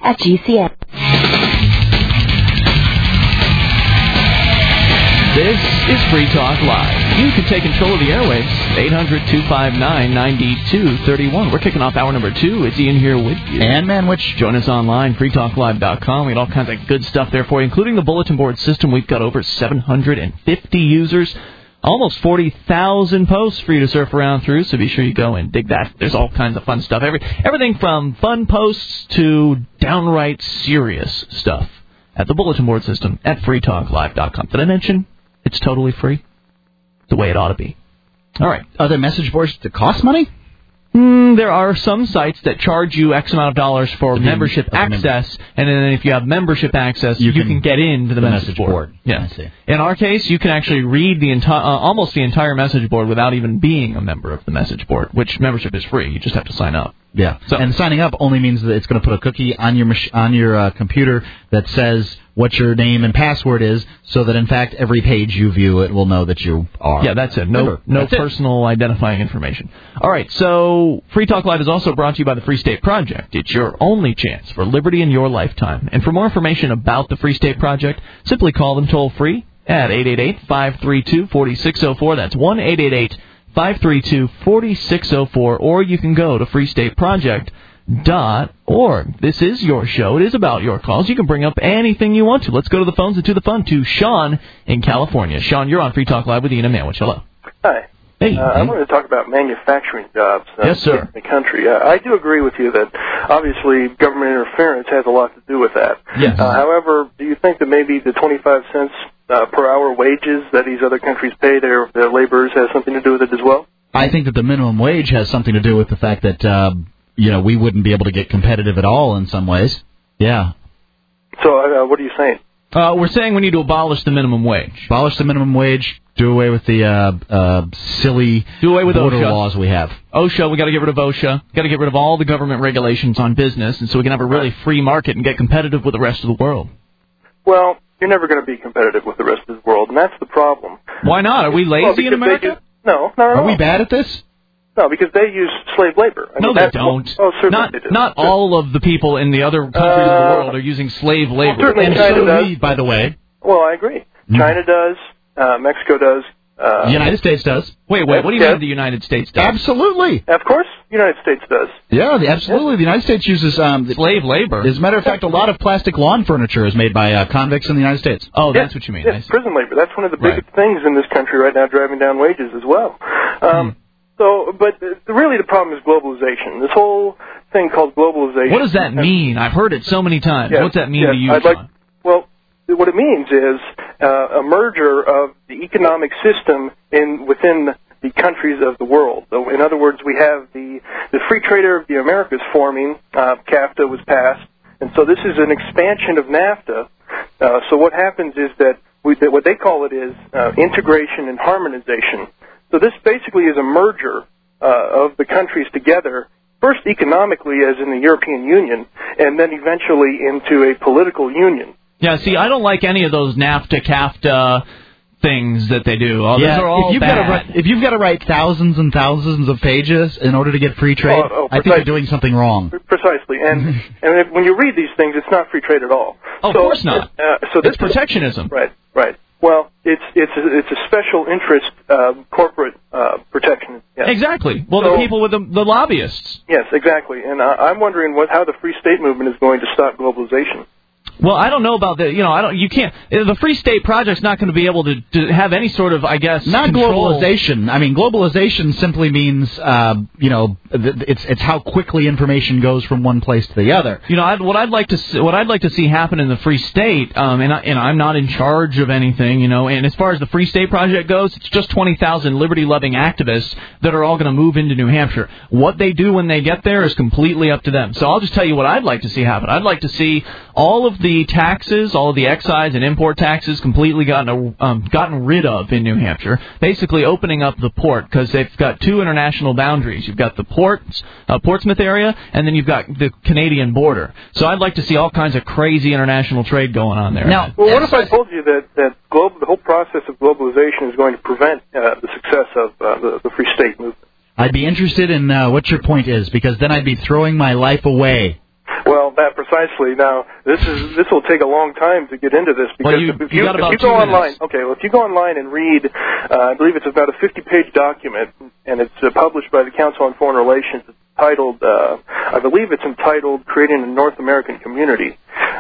GCN. This is Free Talk Live. You can take control of the airwaves. 800-259-9231. We're kicking off hour number 2. It's Ian here with you. And Manwich. Join us online, freetalklive.com. We got all kinds of good stuff there for you, including the bulletin board system. We've got over 750 users, almost 40,000 posts for you to surf around through, so be sure you go and dig that. There's all kinds of fun stuff. Everything from fun posts to downright serious stuff at the bulletin board system at freetalklive.com. Did I mention it's totally free? The way it ought to be. All right. Are there message boards that cost money? There are some sites that charge you X amount of dollars for membership access, and then if you have membership access, you can get into the message board. Yeah. I see. In our case, you can actually read the almost the entire message board without even being a member of the message board, which membership is free. You just have to sign up. Yeah. So, and signing up only means that it's going to put a cookie on your computer that says what your name and password is, so that in fact every page you view it will know that you are. Yeah, that's it. No personal identifying information. All right. So Free Talk Live is also brought to you by the Free State Project. It's your only chance for liberty in your lifetime. And for more information about the Free State Project, simply call them toll free at 888-532-4604. That's 1-888-532-4604, or you can go to freestateproject.org. This is your show. It is about your calls. You can bring up anything you want to. Let's go to the phones and to the fun to Sean in California. Sean, you're on Free Talk Live with Ian and Manwich. Hello. Hi. Hey. I wanted to talk about manufacturing jobs yes, sir. in the country. I do agree with you that obviously government interference has a lot to do with that. Yes. However, do you think that maybe the 25 cents per hour wages that these other countries pay their laborers has something to do with it as well? I think that the minimum wage has something to do with the fact that we wouldn't be able to get competitive at all in some ways. Yeah. So what are you saying? We're saying we need to abolish the minimum wage. Abolish the minimum wage. Do away with the silly border OSHA. laws we have. OSHA, we got to get rid of OSHA. Got to get rid of all the government regulations on business, and so we can have a really free market and get competitive with the rest of the world. Well, you're never going to be competitive with the rest of the world, and that's the problem. Why not? Are we lazy in America? No, not at all. Are we bad at this? No, because they use slave labor. No, they don't. Certainly they do. Not all of the people in the other countries of the world are using slave labor. Well, certainly and China so does. we, by the way. Well, I agree. China does. Mexico does. The United States does. Wait, what do you mean the United States does? Absolutely. Of course, the United States does. Yeah, absolutely. Yes. The United States uses slave labor. As a matter of fact, a lot of plastic lawn furniture is made by convicts in the United States. Oh, that's what you mean. Yes, prison labor. That's one of the biggest things in this country right now, driving down wages as well. But really the problem is globalization. This whole thing called globalization. What does that mean? I've heard it so many times. Yes, What's that mean to you, Well, what it means is a merger of the economic system within the countries of the world. So, in other words, we have the free trade area of the Americas forming. CAFTA was passed, and so this is an expansion of NAFTA. So what happens is that what they call it is integration and harmonization. So this basically is a merger of the countries together, first economically as in the European Union, and then eventually into a political union. Yeah, see, I don't like any of those NAFTA, CAFTA things that they do. Those are all bad. If you've got to write thousands and thousands of pages in order to get free trade, I think you're doing something wrong. Precisely. And when you read these things, it's not free trade at all. Oh, of course not. It's protectionism. Right. Well, it's a special interest corporate protection. Yes. Exactly. Well, the people with the lobbyists. Yes, exactly. And I'm wondering how the Free State Movement is going to stop globalization. Well, I don't know about that. You can't. The Free State Project's not going to be able to have any sort of, I guess, not control. Globalization. I mean, globalization simply means, it's how quickly information goes from one place to the other. What I'd like to see happen in the Free State, and I'm not in charge of anything, and as far as the Free State Project goes, it's just 20,000 liberty-loving activists that are all going to move into New Hampshire. What they do when they get there is completely up to them. So I'll just tell you what I'd like to see happen. I'd like to see all of the taxes, all of the excise and import taxes completely gotten rid of in New Hampshire, basically opening up the port, because they've got two international boundaries. You've got the Portsmouth area, and then you've got the Canadian border. So I'd like to see all kinds of crazy international trade going on there. Now, what if I told you that the whole process of globalization is going to prevent the success of the Free State movement? I'd be interested in what your point is, because then I'd be throwing my life away. Well, that precisely. Now, this will take a long time to get into this because if you go online, if you go online and read, I believe it's about a 50-page document, and it's published by the Council on Foreign Relations. It's titled, I believe it's entitled "Creating a North American Community,"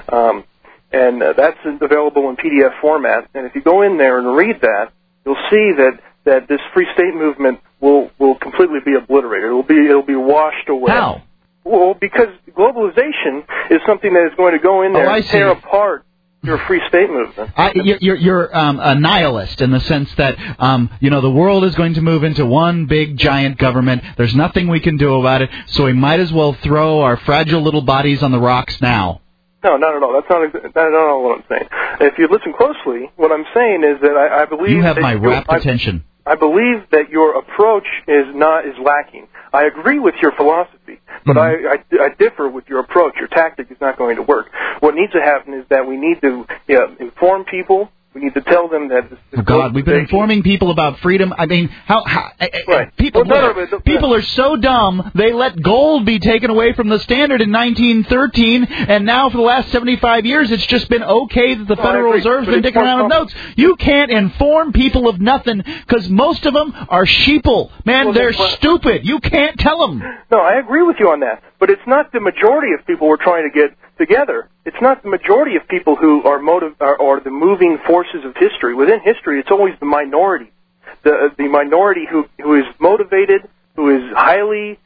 and that's available in PDF format. And if you go in there and read that, you'll see that this free state movement will completely be obliterated. It'll be washed away. How? Well, because globalization is something that is going to go in there and tear apart your free state movement. You're a nihilist in the sense that the world is going to move into one big giant government. There's nothing we can do about it, so we might as well throw our fragile little bodies on the rocks now. No, not at all. That's not at all what I'm saying. If you listen closely, what I'm saying is that I believe you have my rapt attention. I believe that your approach is lacking. I agree with your philosophy, but I differ with your approach. Your tactic is not going to work. What needs to happen is that we need to inform people. We need to tell them that. We've been informing people about freedom. I mean, right. People are so dumb. They let gold be taken away from the standard in 1913, and now for the last 75 years, it's just been okay that the Federal Reserve's been dicking around with notes. You can't inform people of nothing because most of them are sheeple. Man, they're stupid. You can't tell them. No, I agree with you on that, but it's not the majority of people we're trying to get together. It's not the majority of people who are the moving forces of history. Within history, it's always the minority. The minority who is motivated, who is highly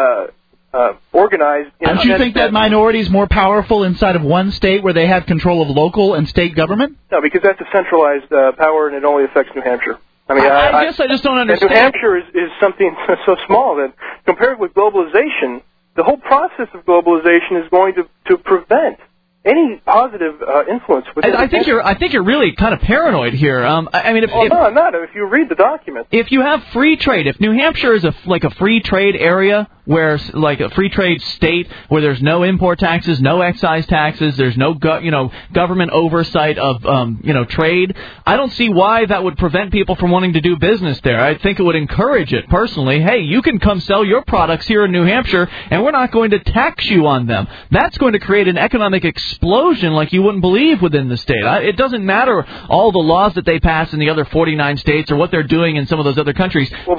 organized. Don't you think that minority is more powerful inside of one state where they have control of local and state government? No, because that's a centralized power, and it only affects New Hampshire. I mean, I guess I just don't understand. New Hampshire is something so small that compared with globalization, the whole process of globalization is going to prevent any positive influence. I think you're really kind of paranoid here. No, I'm not. If you read the document, if you have free trade, if New Hampshire is a free trade area, where like a free trade state where there's no import taxes, no excise taxes, there's no government oversight of trade, I don't see why that would prevent people from wanting to do business there. I think it would encourage it personally. Hey, you can come sell your products here in New Hampshire, and we're not going to tax you on them. That's going to create an economic explosion like you wouldn't believe within the state. It doesn't matter all the laws that they pass in the other 49 states or what they're doing in some of those other countries. Well,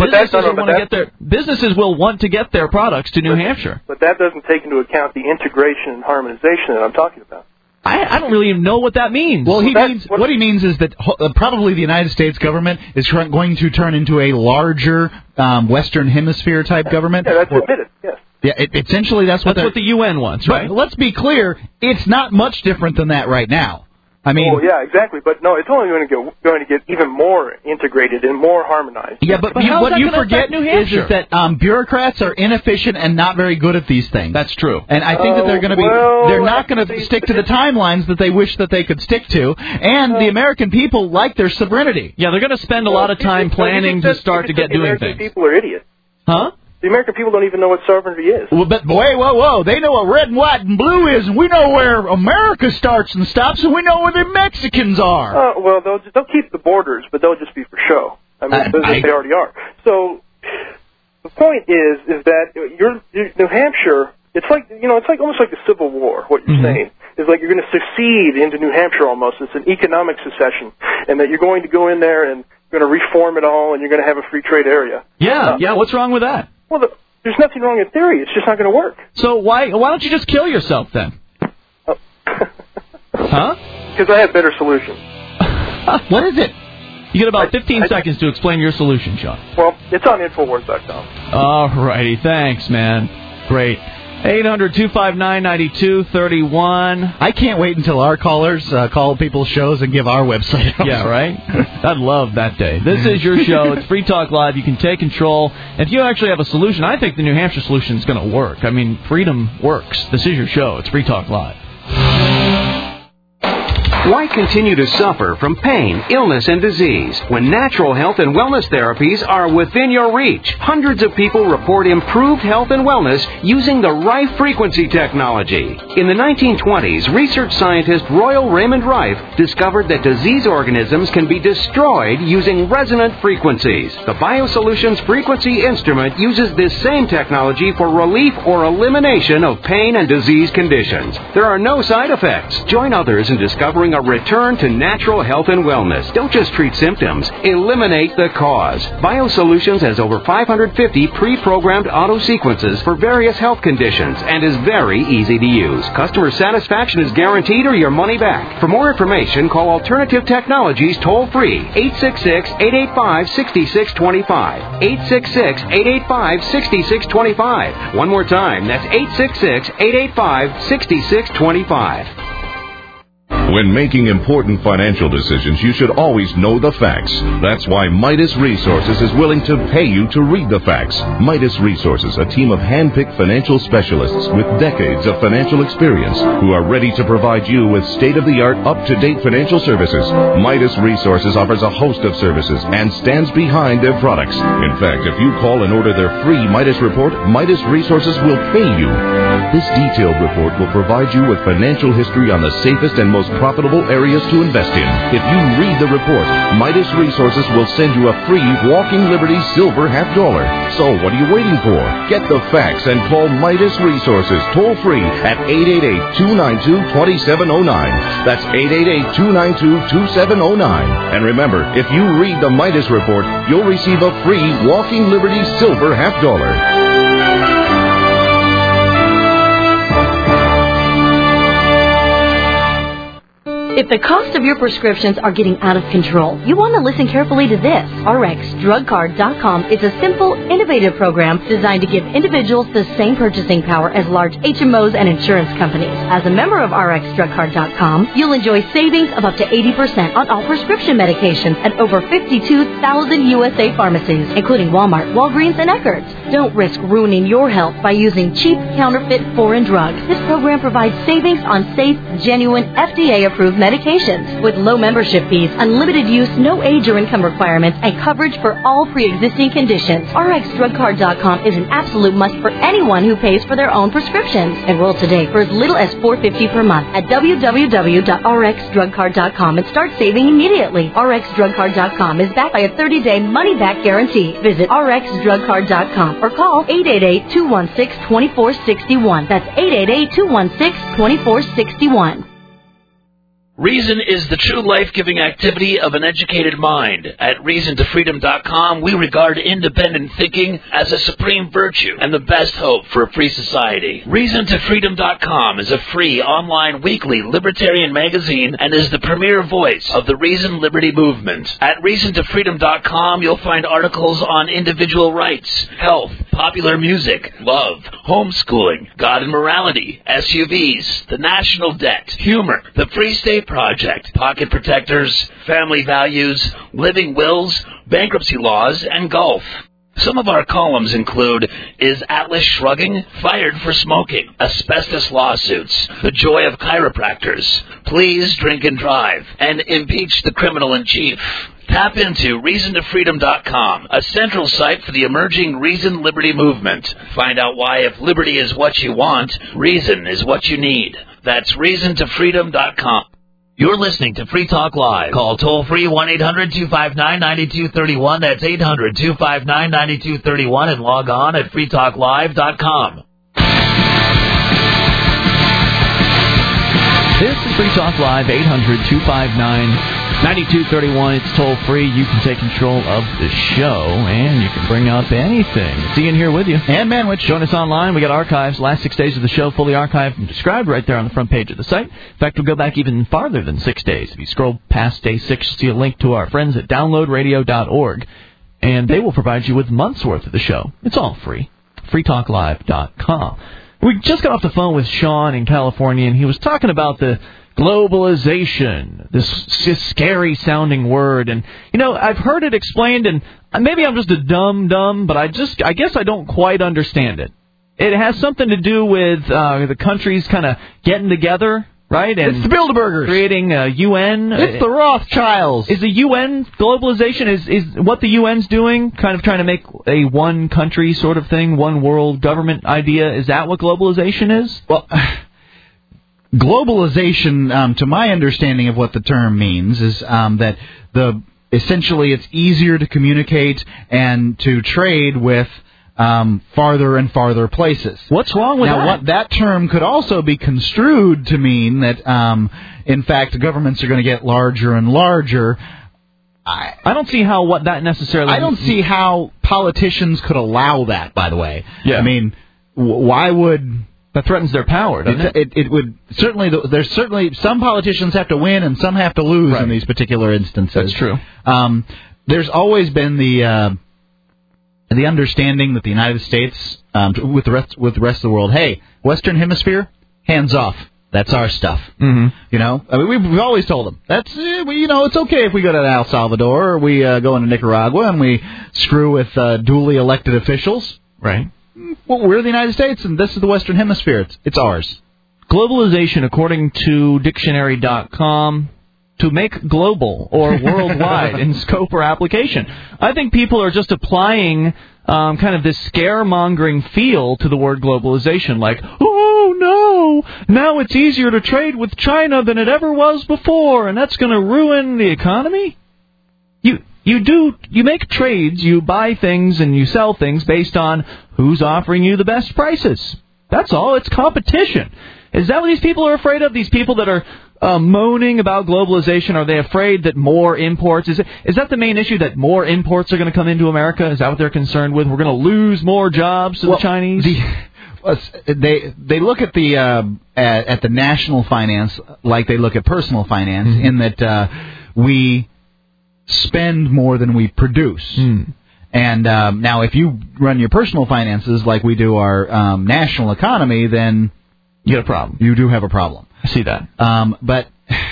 businesses will want to get their products to New Hampshire. But that doesn't take into account the integration and harmonization that I'm talking about. I don't really even know what that means. Well, what he means is that probably the United States government is going to turn into a larger Western Hemisphere type government. Yeah, that's admitted, yes. Yeah, essentially that's what the UN wants, right? But let's be clear, it's not much different than that right now. I mean, yeah, exactly. But no, it's only going to get even more integrated and more harmonized. Yeah, but what you forget is that bureaucrats are inefficient and not very good at these things. That's true. And I think that they're going to be. They're not going to stick to the timelines that they wish that they could stick to. And the American people like their sovereignty. Yeah, they're going to spend a lot of time planning to start to get doing things. The American people are idiots. Huh? The American people don't even know what sovereignty is. Well, but whoa! They know what red and white and blue is, and we know where America starts and stops, and we know where the Mexicans are. Well, they'll keep the borders, but they'll just be for show. I mean, they already are. So the point is that New Hampshire. It's like almost like the Civil War. What you're saying is like you're going to secede into New Hampshire almost. It's an economic secession, and that you're going to go in there and you're going to reform it all, and you're going to have a free trade area. Yeah. What's wrong with that? Well, there's nothing wrong in theory. It's just not going to work. So why don't you just kill yourself then? Huh? Because I have better solutions. What is it? You get about 15 seconds to explain your solution, Sean. Well, it's on Infowars.com. All righty. Thanks, man. Great. 800-259-9231. I can't wait until our callers call people's shows and give our website. Yeah, right? I'd love that day. This is your show. It's Free Talk Live. You can take control. If you actually have a solution, I think the New Hampshire solution is going to work. I mean, freedom works. This is your show. It's Free Talk Live. Why continue to suffer from pain, illness, and disease when natural health and wellness therapies are within your reach? Hundreds of people report improved health and wellness using the Rife frequency technology. In the 1920s, research scientist Royal Raymond Rife discovered that disease organisms can be destroyed using resonant frequencies. The BioSolutions frequency instrument uses this same technology for relief or elimination of pain and disease conditions. There are no side effects. Join others in discovering a return to natural health and wellness. Don't just treat symptoms. Eliminate the cause. BioSolutions has over 550 pre-programmed auto sequences for various health conditions and is very easy to use. Customer satisfaction is guaranteed or your money back. For more information, call Alternative Technologies toll-free 866-885-6625. 866-885-6625. One more time, that's 866-885-6625. When making important financial decisions, you should always know the facts. That's why Midas Resources is willing to pay you to read the facts. Midas Resources, a team of hand-picked financial specialists with decades of financial experience who are ready to provide you with state-of-the-art, up-to-date financial services. Midas Resources offers a host of services and stands behind their products. In fact, if you call and order their free Midas report, Midas Resources will pay you. This detailed report will provide you with financial history on the safest and most profitable areas to invest in. If you read the report, Midas Resources will send you a free Walking Liberty Silver $50. So what are you waiting for? Get the facts and call Midas Resources toll-free at 888-292-2709. That's 888-292-2709. And remember, if you read the Midas report, you'll receive a free Walking Liberty Silver $50. If the cost of your prescriptions are getting out of control, you want to listen carefully to this. RxDrugCard.com is a simple, innovative program designed to give individuals the same purchasing power as large HMOs and insurance companies. As a member of RxDrugCard.com, you'll enjoy savings of up to 80% on all prescription medications at over 52,000 USA pharmacies, including Walmart, Walgreens, and Eckerd's. Don't risk ruining your health by using cheap, counterfeit, foreign drugs. This program provides savings on safe, genuine, FDA-approved medications with low membership fees, unlimited use, no age or income requirements, and coverage for all pre-existing conditions. RxDrugCard.com is an absolute must for anyone who pays for their own prescriptions. Enroll today for as little as $4.50 per month at www.rxdrugcard.com and start saving immediately. RxDrugCard.com is backed by a 30-day money-back guarantee. Visit RxDrugCard.com or call 888-216-2461. That's 888-216-2461. Reason is the true life-giving activity of an educated mind. At ReasonToFreedom.com, we regard independent thinking as a supreme virtue and the best hope for a free society. ReasonToFreedom.com is a free online weekly libertarian magazine and is the premier voice of the Reason Liberty movement. At ReasonToFreedom.com, you'll find articles on individual rights, health, popular music, love, homeschooling, God and morality, SUVs, the national debt, humor, the Free State Project, pocket protectors, family values, living wills, bankruptcy laws, and golf. Some of our columns include, Is Atlas Shrugging? Fired for Smoking, Asbestos Lawsuits, The Joy of Chiropractors, Please Drink and Drive, and Impeach the Criminal in Chief. Tap into ReasonToFreedom.com, a central site for the emerging Reason Liberty movement. Find out why if liberty is what you want, reason is what you need. That's ReasonToFreedom.com. You're listening to Free Talk Live. Call toll-free 1-800-259-9231. That's 800-259-9231 and log on at freetalklive.com. This is Free Talk Live, 800-259-9231. It's toll-free. You can take control of the show, and you can bring up anything. It's Ian here with you. And Manwich. Join us online. We got archives. Last 6 days of the show fully archived and described right there on the front page of the site. In fact, we'll go back even farther than 6 days. If you scroll past day 6, you'll see a link to our friends at downloadradio.org, and they will provide you with months' worth of the show. It's all free. freetalklive.com. We just got off the phone with Sean in California, and he was talking about the globalization, this scary-sounding word. And, you know, I've heard it explained, and maybe I'm just a dumb, but I guess I don't quite understand it. It has something to do with the countries kind of getting together right? And it's the Bilderbergers. Creating a UN. It's the Rothschilds. Is the UN globalization, is what the UN's doing, kind of trying to make a one country sort of thing, one world government idea? Is that what globalization is? Well, globalization, to my understanding of what the term means, is that essentially it's easier to communicate and to trade with farther and farther places. What's wrong with that? Now, what that term could also be construed to mean that, in fact, governments are going to get larger and larger. I don't see how what that necessarily. I don't see how politicians could allow that. By the way, yeah. I mean, why would that threatens their power? Doesn't it? It would certainly. There's certainly some politicians have to win and some have to lose in these particular instances. That's true. There's always been the understanding that the United States, with the rest of the world, hey, Western Hemisphere, hands off. That's our stuff. Mm-hmm. You know, I mean, we've always told them that's it's okay if we go to El Salvador or we go into Nicaragua and we screw with duly elected officials. Right. Well, we're the United States, and this is the Western Hemisphere. It's ours. Globalization, according to Dictionary.com. To make global or worldwide in scope or application. I think people are just applying kind of this scaremongering feel to the word globalization, like, oh no, now it's easier to trade with China than it ever was before, and that's going to ruin the economy. You make trades, you buy things and you sell things based on who's offering you the best prices. That's all. It's competition. Is that what these people are afraid of? These people that are moaning about globalization, are they afraid that more imports? Is that the main issue, that more imports are going to come into America? Is that what they're concerned with? We're going to lose more jobs to the Chinese? They look at the national finance like they look at personal finance, mm-hmm. in that we spend more than we produce. Mm. And now, if you run your personal finances like we do our national economy, then you have a problem. You do have a problem. I see that. But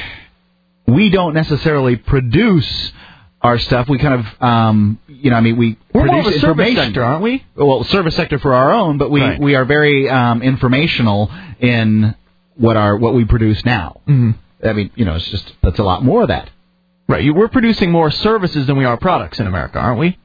we don't necessarily produce our stuff. We kind of, we We're produce more of a information. Service sector, aren't we? Well, service sector for our own, but we are very informational in what we produce now. Mm-hmm. I mean, it's just that's a lot more of that. Right. We're producing more services than we are products in America, aren't we?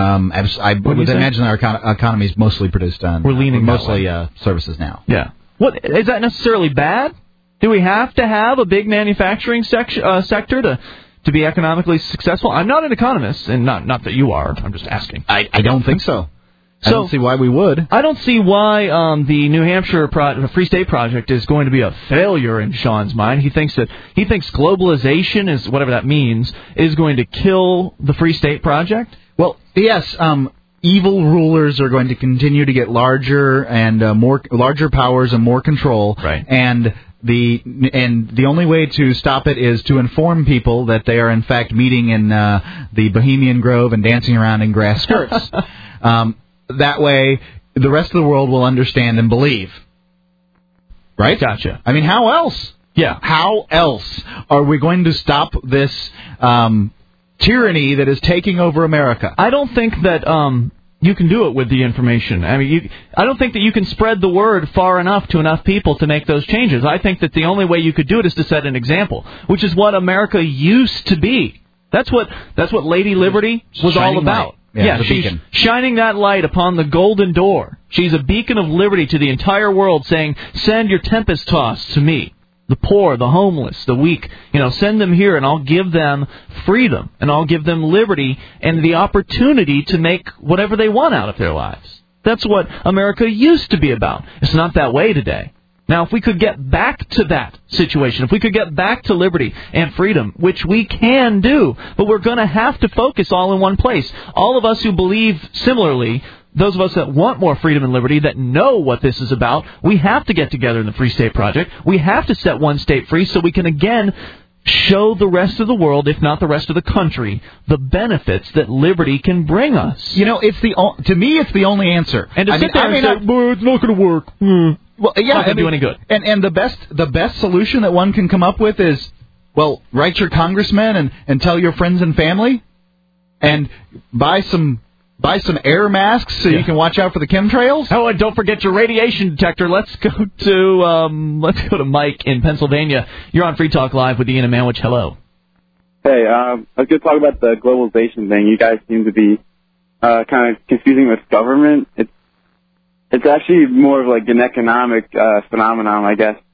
I would imagine our economy is mostly produced on. We're leaning mostly services now. Yeah. What is that necessarily bad? Do we have to have a big manufacturing sector to be economically successful? I'm not an economist, and not that you are. I'm just asking. I don't think so. I don't see why we would. I don't see why the New Hampshire Free State Project is going to be a failure in Sean's mind. He thinks globalization is, whatever that means, is going to kill the Free State Project. Well, yes. Evil rulers are going to continue to get larger and larger powers and more control. Right. And the only way to stop it is to inform people that they are in fact meeting in the Bohemian Grove and dancing around in grass skirts. That way, the rest of the world will understand and believe. Right? Gotcha. I mean, how else? Yeah. How else are we going to stop this tyranny that is taking over America? I don't think that you can do it with the information. I mean, I don't think that you can spread the word far enough to enough people to make those changes. I think that the only way you could do it is to set an example, which is what America used to be. That's what Lady Liberty was all about. Light. Yeah, she's shining that light upon the golden door. She's a beacon of liberty to the entire world, saying, send your tempest tossed to me. The poor, the homeless, the weak, send them here and I'll give them freedom and I'll give them liberty and the opportunity to make whatever they want out of their lives. That's what America used to be about. It's not that way today. Now, if we could get back to that situation, if we could get back to liberty and freedom, which we can do, but we're going to have to focus all in one place. All of us who believe similarly, those of us that want more freedom and liberty, that know what this is about, we have to get together in the Free State Project. We have to set one state free so we can again show the rest of the world, if not the rest of the country, the benefits that liberty can bring us. To me, it's the only answer. And to sit there and say, it's not going to work. Well, yeah, not going to do any good. And the best solution that one can come up with is, write your congressman and tell your friends and family, and buy some buy some air masks so you can watch out for the chemtrails. Oh, and don't forget your radiation detector. Let's go to Mike in Pennsylvania. You're on Free Talk Live with Ian and Manwich. Hello. Hey, I was going to talk about the globalization thing. You guys seem to be kind of confusing with government. It's actually more of like an economic phenomenon, I guess.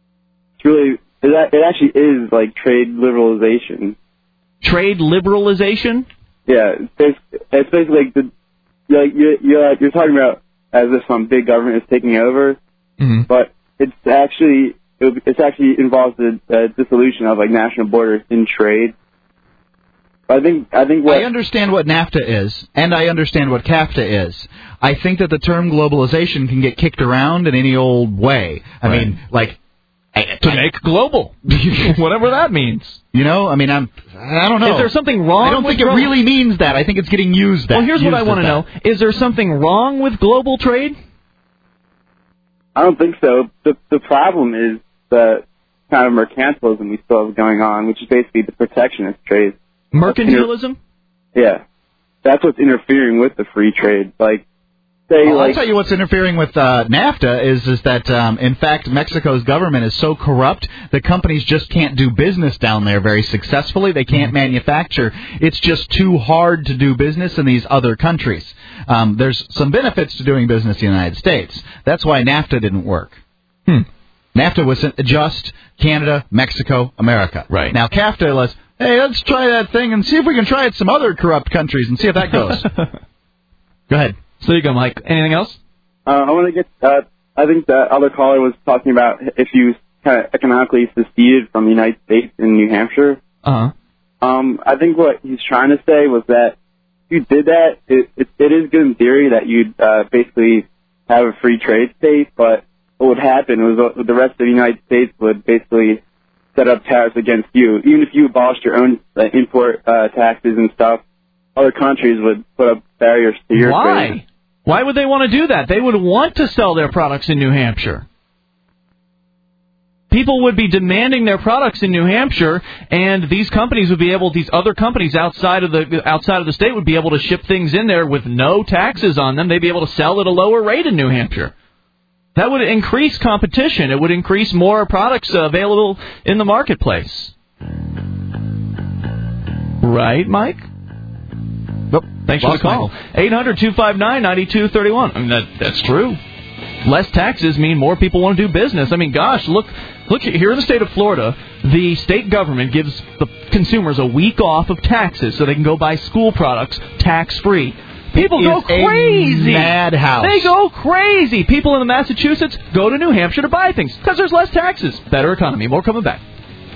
It actually is like trade liberalization. Trade liberalization? Yeah, it's basically like you're talking about as if some big government is taking over, but it actually involves the dissolution of like national borders in trade. I understand what NAFTA is, and I understand what CAFTA is. I think that the term globalization can get kicked around in any old way. I mean, like to make global, whatever that means. You know, I mean, I don't know. Is there something wrong? I don't think it really means that. I think it's getting used. Well, here's what I want to know: is there something wrong with global trade? I don't think so. The problem is the kind of mercantilism we still have going on, which is basically the protectionist trade. Mercantilism? Yeah. That's what's interfering with the free trade. I'll tell you what's interfering with NAFTA is that, in fact, Mexico's government is so corrupt that companies just can't do business down there very successfully. They can't manufacture. It's just too hard to do business in these other countries. There's some benefits to doing business in the United States. That's why NAFTA didn't work. NAFTA was just Canada, Mexico, America. Right. Now, CAFTA was, hey, let's try that thing and see if we can try it some other corrupt countries and see if that goes. Go ahead. So there you go, Mike. Anything else? I want to get, I think the other caller was talking about if you kind of economically seceded from the United States in New Hampshire. Uh-huh. I think what he's trying to say was that if you did that, it is good in theory that you'd basically have a free trade state, but what would happen was the rest of the United States would basically set up tariffs against you. Even if you abolished your own import taxes and stuff, other countries would put up barriers to your trade. Why would they want to do that? They would want to sell their products in New Hampshire. People would be demanding their products in New Hampshire, and these companies would be able, these other companies outside of the state would be able to ship things in there with no taxes on them. They'd be able to sell at a lower rate in New Hampshire. That would increase competition. It would increase more products available in the marketplace. Right, Mike? Nope. Thanks for the call. 800-259-9231. I mean, that's true. Less taxes mean more people want to do business. I mean, gosh, look here in the state of Florida, the state government gives the consumers a week off of taxes so they can go buy school products tax-free. People go crazy. Madhouse. They go crazy. People in Massachusetts go to New Hampshire to buy things because there's less taxes. Better economy. More coming back.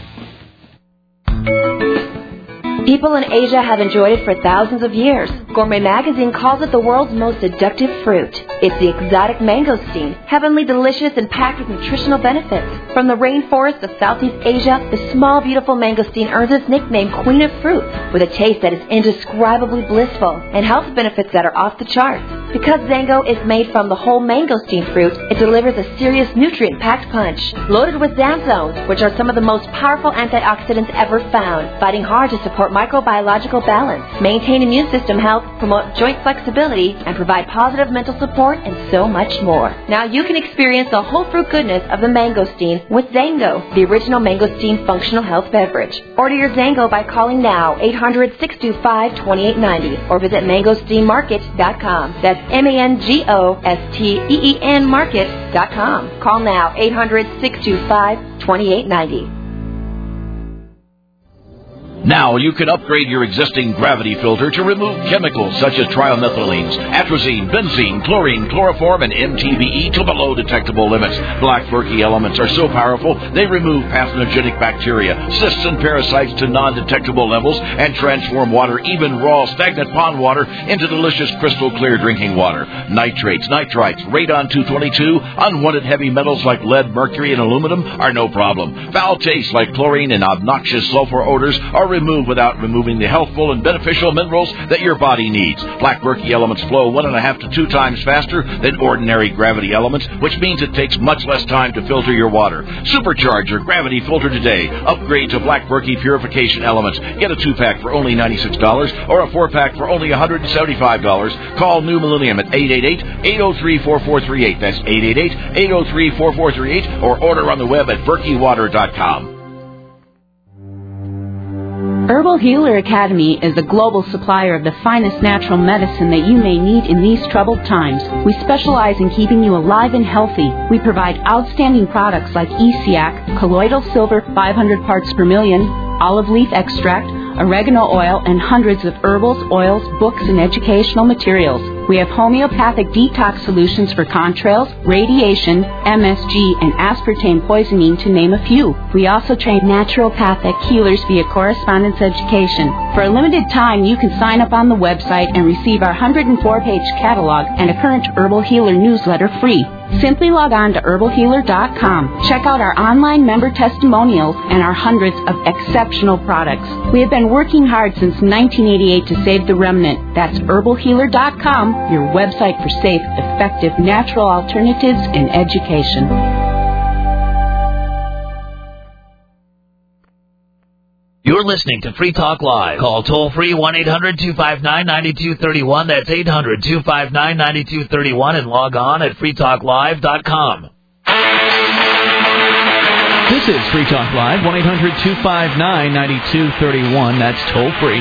People in Asia have enjoyed it for thousands of years. Gourmet Magazine calls it the world's most addictive fruit. It's the exotic mangosteen, heavenly delicious and packed with nutritional benefits. From the rainforests of Southeast Asia, the small, beautiful mangosteen earns its nickname Queen of Fruits, with a taste that is indescribably blissful and health benefits that are off the charts. Because Zango is made from the whole mangosteen fruit, it delivers a serious nutrient-packed punch. Loaded with xanthones, which are some of the most powerful antioxidants ever found, fighting hard to support microbiological balance, maintain immune system health, promote joint flexibility, and provide positive mental support, and so much more. Now you can experience the whole fruit goodness of the mangosteen with Zango, the original mangosteen functional health beverage. Order your Zango by calling now 800-625-2890 or visit mangosteenmarket.com. That's MANGOSTEEN market.com. Call now 800-625-2890. Now you can upgrade your existing gravity filter to remove chemicals such as trimethylenes, atrazine, benzene, chlorine, chloroform, and MTBE to below detectable limits. Black murky elements are so powerful they remove pathogenic bacteria, cysts, and parasites to non-detectable levels and transform water, even raw, stagnant pond water, into delicious crystal clear drinking water. Nitrates, nitrites, radon 222, unwanted heavy metals like lead, mercury, and aluminum are no problem. Foul tastes like chlorine and obnoxious sulfur odors are remove without removing the healthful and beneficial minerals that your body needs. Black Berkey Elements flow 1.5 to 2 times faster than ordinary gravity elements, which means it takes much less time to filter your water. Supercharge your gravity filter today. Upgrade to Black Berkey Purification Elements. Get a 2-pack for only $96 or a 4-pack for only $175. Call New Millennium at 888-803-4438. That's 888-803-4438, or order on the web at berkeywater.com. Herbal Healer Academy is a global supplier of the finest natural medicine that you may need in these troubled times. We specialize in keeping you alive and healthy. We provide outstanding products like ESIAC, colloidal silver 500 parts per million, olive leaf extract, oregano oil, and hundreds of herbals, oils, books, and educational materials. We have homeopathic detox solutions for contrails, radiation, MSG, and aspartame poisoning, to name a few. We also train naturopathic healers via correspondence education. For a limited time, you can sign up on the website and receive our 104-page catalog and a current Herbal Healer newsletter free. Simply log on to herbalhealer.com. Check out our online member testimonials and our hundreds of exceptional products. We have been working hard since 1988 to save the remnant. That's herbalhealer.com, your website for safe, effective, natural alternatives in education. You're listening to Free Talk Live. Call toll-free 1-800-259-9231. That's 800-259-9231, and log on at freetalklive.com. This is Free Talk Live, 1-800-259-9231. That's toll-free,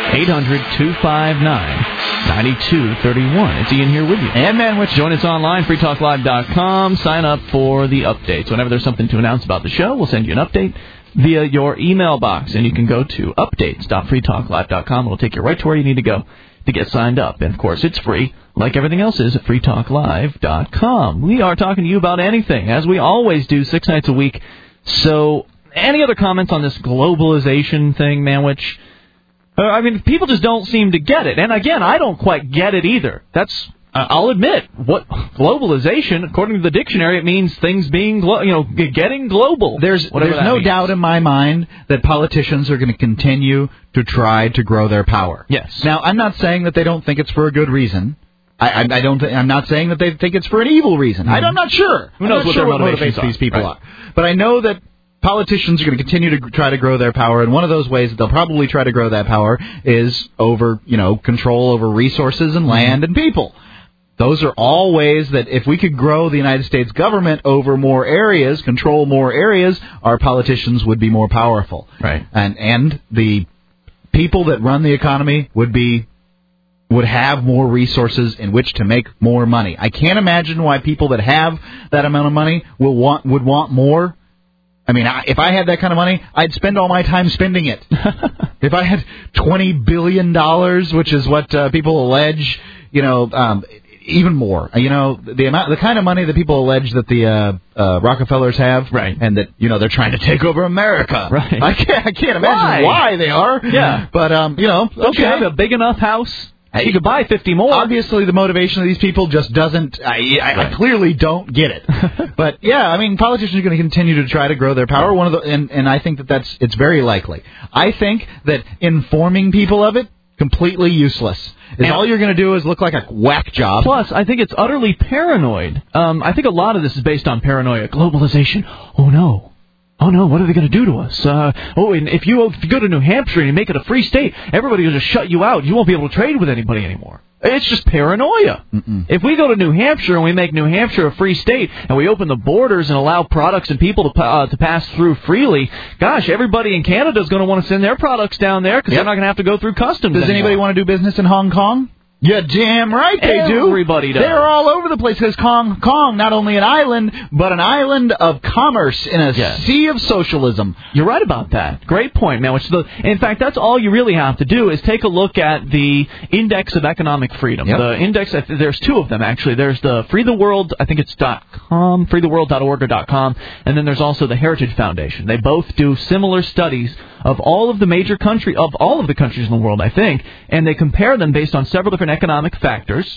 800-259-9231. It's Ian here with you. And Manwich. Join us online, freetalklive.com. Sign up for the updates. Whenever there's something to announce about the show, we'll send you an update via your email box, and you can go to updates.freetalklive.com. It'll take you right to where you need to go to get signed up. And, of course, it's free, like everything else is, at freetalklive.com. We are talking to you about anything, as we always do, 6 nights a week. So, any other comments on this globalization thing, Manwich? I mean, people just don't seem to get it. And, again, I don't quite get it either. That's... I'll admit, what globalization, according to the dictionary, it means things being, getting global. There's no doubt in my mind that politicians are going to continue to try to grow their power. Yes. Now, I'm not saying that they don't think it's for a good reason. I'm not saying that they think it's for an evil reason. Mm-hmm. I'm not sure. Who knows what their motivations these people are? But I know that politicians are going to continue to try to grow their power, and one of those ways that they'll probably try to grow that power is over, control over resources and land and people. Those are all ways that if we could grow the United States government over more areas, control more areas, our politicians would be more powerful. Right. And the people that run the economy would have more resources in which to make more money. I can't imagine why people that have that amount of money would want more. I mean, if I had that kind of money, I'd spend all my time spending it. If I had $20 billion, which is what people allege, even more. The kind of money that people allege that the Rockefellers have, right, and that they're trying to take over America. Right. I can't imagine why they are. Yeah. But don't you have a big enough house? You could buy 50 more. Obviously, the motivation of these people just doesn't. I clearly don't get it. But yeah, I mean, politicians are going to continue to try to grow their power. And I think it's very likely. I think that informing people of it, completely useless. All you're going to do is look like a whack job. Plus, I think it's utterly paranoid. I think a lot of this is based on paranoia. Globalization. Oh, no, what are they going to do to us? And if you go to New Hampshire and you make it a free state, everybody will just shut you out. You won't be able to trade with anybody anymore. It's just paranoia. Mm-mm. If we go to New Hampshire and we make New Hampshire a free state and we open the borders and allow products and people to pass through freely, gosh, everybody in Canada is going to want to send their products down there because they're not going to have to go through customs Does anymore. anybody want to do business in Hong Kong? Yeah, damn right they do. Everybody does. They're all over the place because Hong Kong, not only an island, but an island of commerce in a sea of socialism. You're right about that. Great point, man. In fact, that's all you really have to do is take a look at the Index of Economic Freedom. Yep. The index, there's 2 of them, actually. There's the Free the World, I think it's .com, freetheworld.org or .com, and then there's also the Heritage Foundation. They both do similar studies of all of the countries in the world, I think, and they compare them based on several different economic factors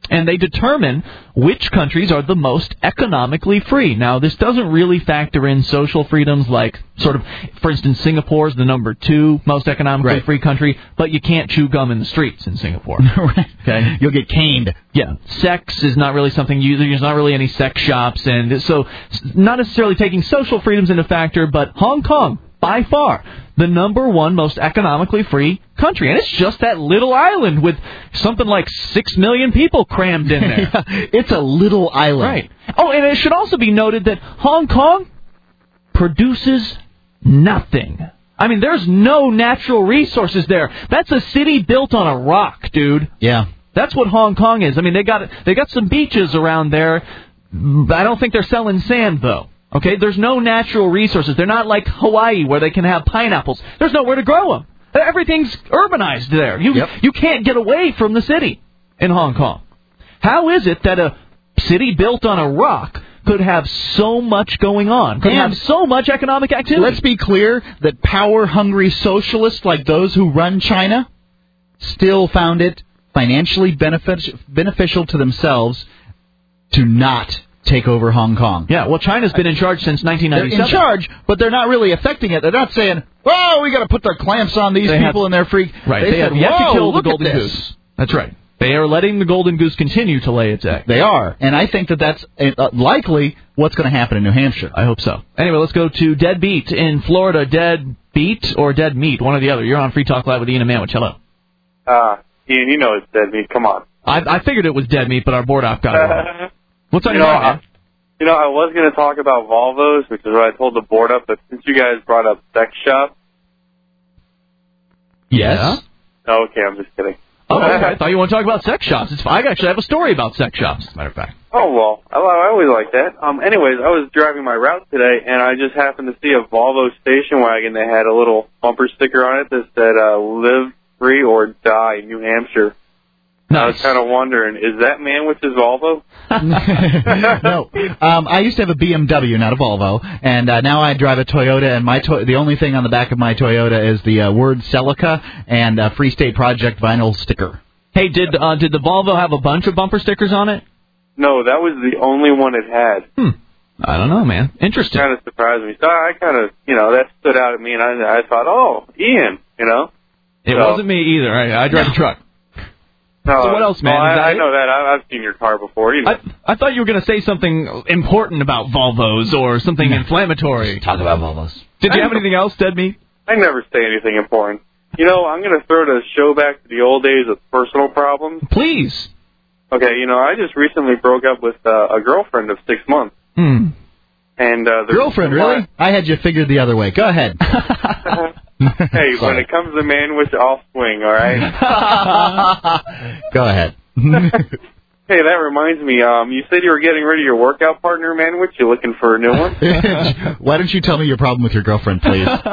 And they determine which countries are the most economically free. Now, this doesn't really factor in social freedoms like, sort of, for instance, Singapore is the number 2 most economically free country, but you can't chew gum in the streets in Singapore. Right. Okay? You'll get caned. Yeah. Sex is not really something there's not really any sex shops, and so not necessarily taking social freedoms into factor, but Hong Kong, by far, the number 1 most economically free country. And it's just that little island with something like 6 million people crammed in there. Yeah, it's a little island. Right. Oh, and it should also be noted that Hong Kong produces nothing. I mean, there's no natural resources there. That's a city built on a rock, dude. Yeah. That's what Hong Kong is. I mean, they got some beaches around there. I don't think they're selling sand, though. Okay, there's no natural resources. They're not like Hawaii where they can have pineapples. There's nowhere to grow them. Everything's urbanized there. You can't get away from the city in Hong Kong. How is it that a city built on a rock could have so much going on, could have so much economic activity? Let's be clear that power-hungry socialists like those who run China still found it financially beneficial to themselves to not take over Hong Kong. Yeah, well, China's been in charge since 1997. They're in charge, but they're not really affecting it. They're not saying, "Oh, we got to put the clamps on these people and they're free." Right, they have yet to kill the golden goose. That's right. They are letting the golden goose continue to lay its egg. They are, and I think that that's likely what's going to happen in New Hampshire. I hope so. Anyway, let's go to Deadbeat in Florida. Deadbeat or Dead Meat, one or the other. You're on Free Talk Live with Ian and Manwich. Hello. Ian, you know it's Dead Meat. Come on. I figured it was Dead Meat, but our board op got it wrong. What's on your mind, man? You know, I was going to talk about Volvos, which is what I told the board up, but since you guys brought up sex shop. Yes. Yeah? Okay, I'm just kidding. Oh, okay. I thought you want to talk about sex shops. I actually have a story about sex shops, as a matter of fact. Oh, well, I always like that. Anyways, I was driving my route today, and I just happened to see a Volvo station wagon that had a little bumper sticker on it that said, live free or die, New Hampshire. Nice. I was kind of wondering, is that Manwich's Volvo? No. I used to have a BMW, not a Volvo, and now I drive a Toyota, and the only thing on the back of my Toyota is the word Celica and a Free State Project vinyl sticker. Hey, did the Volvo have a bunch of bumper stickers on it? No, that was the only one it had. I don't know, man. Interesting. Kind of surprised me. So I kind of, that stood out at me, and I thought, oh, Ian, It wasn't me either. I drive a truck. No, so what else, man? I know that. I've seen your car before. I thought you were going to say something important about Volvos or something inflammatory. Talk about Volvos. Did you have anything else, Dead Meat? I never say anything important. I'm going to throw the show back to the old days of personal problems. Please. Okay, I just recently broke up with a girlfriend of 6 months. And girlfriend, really? I had you figured the other way. Go ahead. Hey, when it comes to Manwich, I'll swing, all right? Go ahead. Hey, that reminds me, you said you were getting rid of your workout partner, Manwich. You looking for a new one? Why don't you tell me your problem with your girlfriend, please? Well,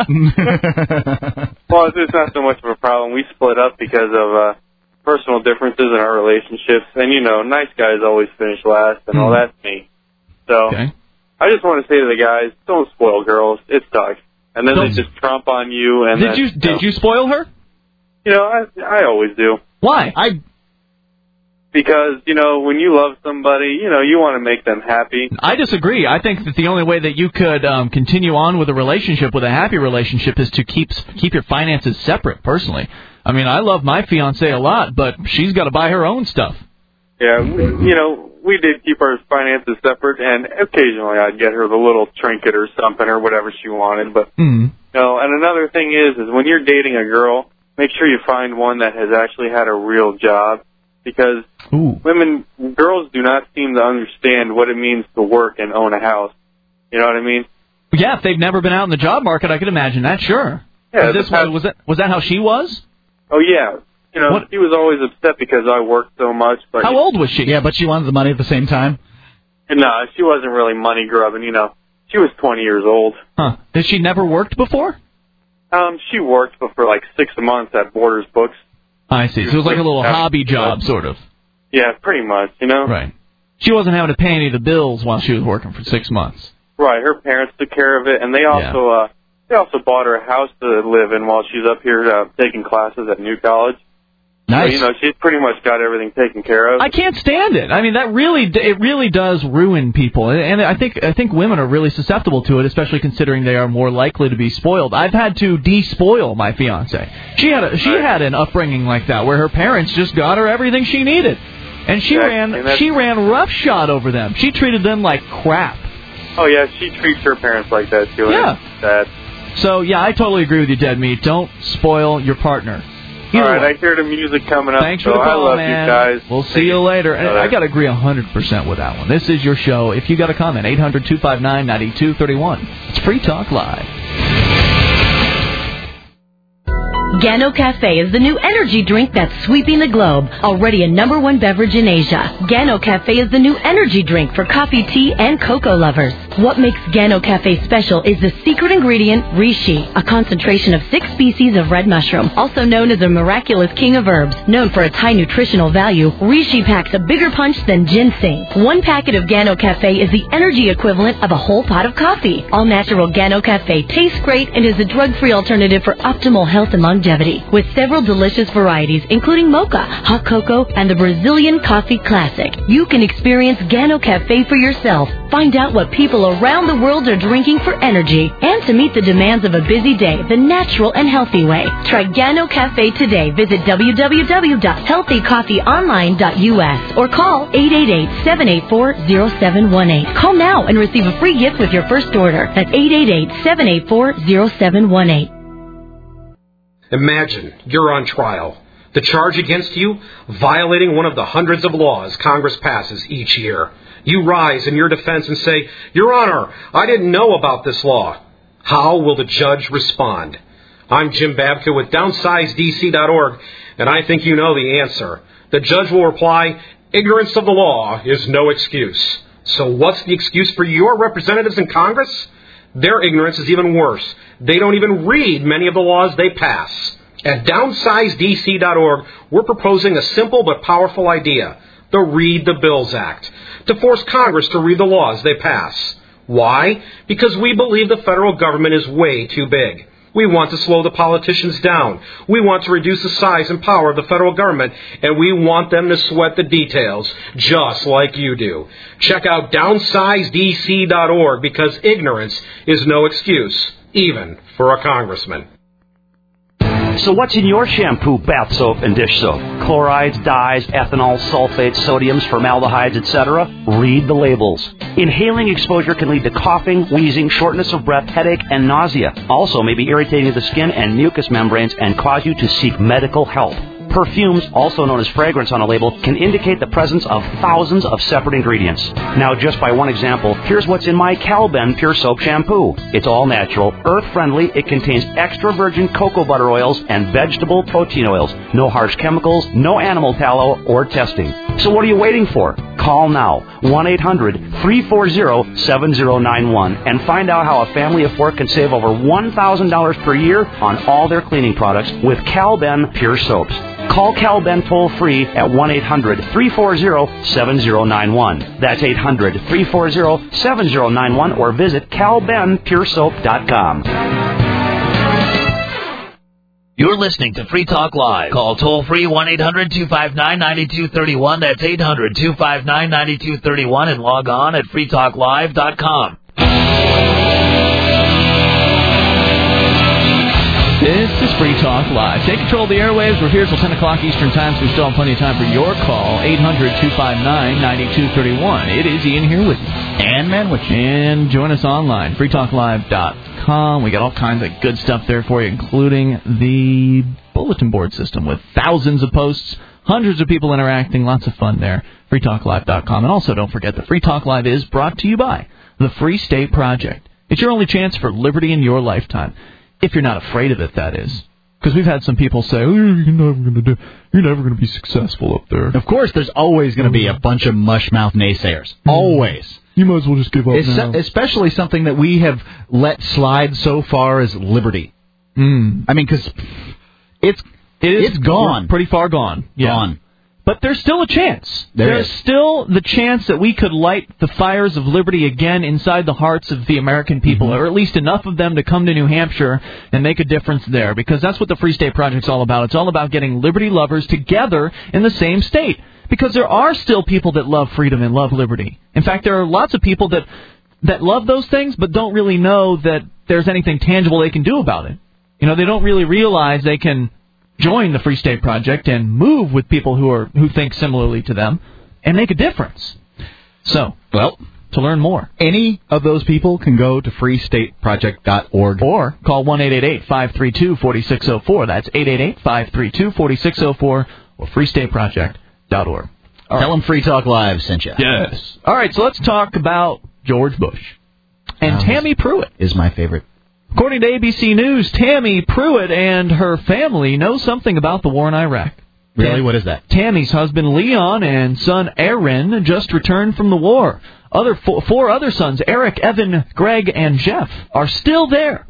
it's not so much of a problem. We split up because of personal differences in our relationships. And, nice guys always finish last, and all that's me. So I just want to say to the guys, don't spoil girls. It sucks. And then they just trump on you. And did you spoil her? I always do. Why? Because, when you love somebody, you want to make them happy. I disagree. I think that the only way that you could continue on with a relationship, with a happy relationship, is to keep your finances separate, personally. I mean, I love my fiancée a lot, but she's got to buy her own stuff. Yeah, we did keep our finances separate, and occasionally I'd get her the little trinket or something or whatever she wanted. But, and another thing is when you're dating a girl, make sure you find one that has actually had a real job. Because girls do not seem to understand what it means to work and own a house. You know what I mean? Yeah, if they've never been out in the job market, I could imagine that, sure. Yeah, was that how she was? Oh, yeah. She was always upset because I worked so much. But how old was she? Yeah, but she wanted the money at the same time? No, she wasn't really money grubbing, She was 20 years old. Huh. Has she never worked before? She worked for like 6 months at Borders Books. I see. So it was like a little hobby job, sort of. Yeah, pretty much, Right. She wasn't having to pay any of the bills while she was working for 6 months. Right. Her parents took care of it, and they also bought her a house to live in while she's up here taking classes at New College. Nice. So, she's pretty much got everything taken care of. I can't stand it. I mean, it really does ruin people, and I think women are really susceptible to it, especially considering they are more likely to be spoiled. I've had to despoil my fiance. She had an upbringing like that, where her parents just got her everything she needed, and she ran roughshod over them. She treated them like crap. Oh yeah, she treats her parents like that too. Yeah. So yeah, I totally agree with you, Dead Meat. Don't spoil your partner. All right, I hear the music coming up. Thanks for the call, I love man. you guys. We'll see you later. And I got to agree 100% with that one. This is your show. If you got a comment, 800-259-9231. It's Free Talk Live. Gano Cafe is the new energy drink that's sweeping the globe. Already a #1 beverage in Asia, Gano Cafe is the new energy drink for coffee, tea, and cocoa lovers. What makes Gano Cafe special is the secret ingredient, reishi, a concentration of 6 species of red mushroom, also known as a miraculous king of herbs. Known for its high nutritional value, reishi packs a bigger punch than ginseng. 1 packet of Gano Cafe is the energy equivalent of a whole pot of coffee. All-natural Gano Cafe tastes great and is a drug-free alternative for optimal health and longevity. With several delicious varieties, including mocha, hot cocoa, and the Brazilian coffee classic. You can experience Gano Cafe for yourself. Find out what people around the world are drinking for energy. And to meet the demands of a busy day, the natural and healthy way. Try Gano Cafe today. Visit www.healthycoffeeonline.us or call 888-784-0718. Call now and receive a free gift with your first order. That's 888-784-0718. Imagine you're on trial. The charge against you? Violating one of the hundreds of laws Congress passes each year. You rise in your defense and say, Your Honor, I didn't know about this law. How will the judge respond? I'm Jim Babka with DownsizeDC.org, and I think you know the answer. The judge will reply, Ignorance of the law is no excuse. So what's the excuse for your representatives in Congress? Their ignorance is even worse. They don't even read many of the laws they pass. At DownsizeDC.org, we're proposing a simple but powerful idea, the Read the Bills Act, to force Congress to read the laws they pass. Why? Because we believe the federal government is way too big. We want to slow the politicians down. We want to reduce the size and power of the federal government, and we want them to sweat the details, just like you do. Check out DownsizeDC.org, because ignorance is no excuse, even for a congressman. So what's in your shampoo, bath soap, and dish soap? Chlorides, dyes, ethanol, sulfates, sodiums, formaldehydes, etc.? Read the labels. Inhaling exposure can lead to coughing, wheezing, shortness of breath, headache, and nausea. Also may be irritating to the skin and mucous membranes and cause you to seek medical help. Perfumes, also known as fragrance on a label, can indicate the presence of thousands of separate ingredients. Now, just by one example, here's what's in my Calben Pure Soap Shampoo. It's all natural, earth-friendly, it contains extra virgin cocoa butter oils and vegetable protein oils. No harsh chemicals, no animal tallow, or testing. So what are you waiting for? Call now, 1-800-340-7091, and find out how a family of 4 can save over $1,000 per year on all their cleaning products with Calben Pure Soaps. Call Calben toll-free at 1-800-340-7091. That's 800-340-7091, or visit calbenpuresoap.com. You're listening to Free Talk Live. Call toll-free 1-800-259-9231. That's 800-259-9231, and log on at freetalklive.com. This is Free Talk Live. Take control of the airwaves. We're here till 10 o'clock Eastern Time, so we still have plenty of time for your call. 800-259-9231. It is Ian here with you. And Manwich. And join us online, freetalklive.com. We got all kinds of good stuff there for you, including the bulletin board system with thousands of posts, hundreds of people interacting, lots of fun there. freetalklive.com. And also, don't forget that Free Talk Live is brought to you by the Free State Project. It's your only chance for liberty in your lifetime. If you're not afraid of it, that is. Because we've had some people say, oh, you're never going to be successful up there. Of course, there's always going to be a bunch of mush-mouth naysayers. Always. You might as well just give up now. Especially something that we have let slide so far as liberty. I mean, because it's gone. Pretty far gone. Yeah. Gone. But there's still a chance. There's still the chance that we could light the fires of liberty again inside the hearts of the American people, or at least enough of them to come to New Hampshire and make a difference there, because that's what the Free State Project's all about. It's all about getting liberty lovers together in the same state, because there are still people that love freedom and love liberty. In fact, there are lots of people that love those things but don't really know that there's anything tangible they can do about it. You know, they don't really realize they can join the Free State Project and move with people who think similarly to them and make a difference. So, well, to learn more, any of those people can go to freestateproject.org or call 1-888-532-4604. That's 888-532-4604 or freestateproject.org. Tell them Free Talk Live sent you. Yes. All right, so let's talk about George Bush. And Tammy Pruitt is my favorite. According to ABC News, Tammy Pruitt and her family know something about the war in Iraq. Really? What is that? Tammy's husband, Leon, and son, Aaron, just returned from the war. Four other sons, Eric, Evan, Greg, and Jeff, are still there.